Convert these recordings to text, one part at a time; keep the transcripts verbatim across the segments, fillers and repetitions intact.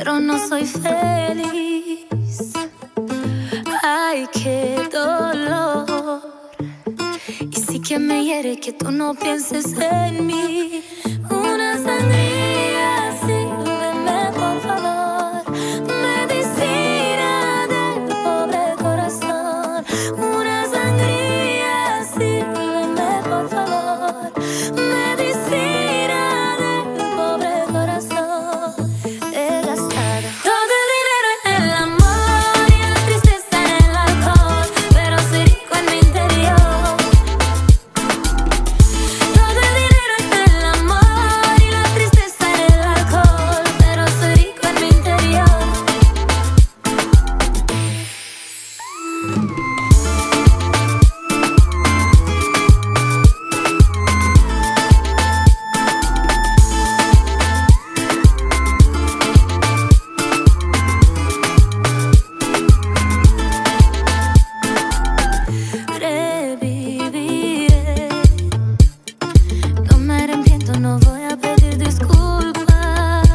pero no soy feliz. Ay, qué dolor. Y sí que me hiere que tú no pienses en mí. Una sangría, sírveme por favor. Medicina del pobre corazón. Una sangría, sírveme por favor. Medicina del pobre corazón. He gastado todo el dinero en el amor y la tristeza en el alcohol, pero soy rico en mi interior. Todo el dinero en el amor y la tristeza en el alcohol, pero soy rico en mi interior. Reviviré, no me arrepiento, no voy a pedir disculpas.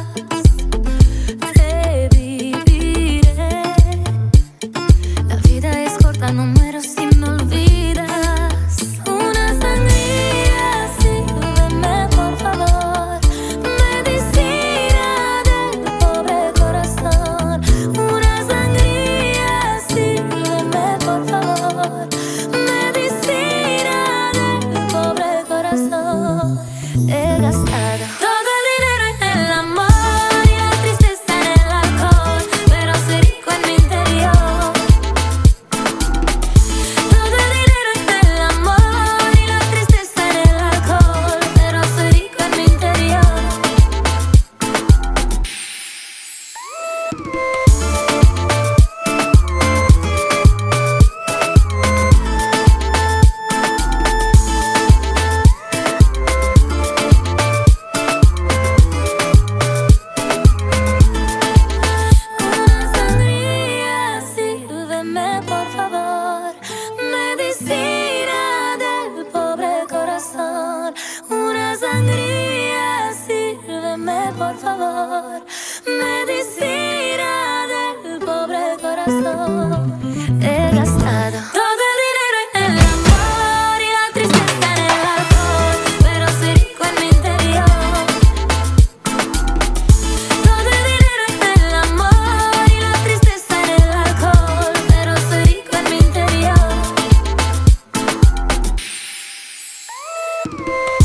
Reviviré, la vida es corta, no muero si me olvidas. Una sangría, sírveme por favor. Medicina del pobre corazón. Una sangría, sírveme por favor. Medicina del pobre corazón. He gastado todo el dinero en el amor y la tristeza en el alcohol, pero soy rico en mi interior. Todo el dinero en el amor y la tristeza en el alcohol, pero soy rico en mi interior. Una sangría, sírveme por favor. Medicina del pobre corazón. Una sangría, sírveme por favor. Medicina del pobre corazón. He gastado todo el dinero en el amor y la tristeza en el alcohol, pero soy rico en mi interior. Todo el dinero en el amor y la tristeza en el alcohol, pero soy rico en mi interior.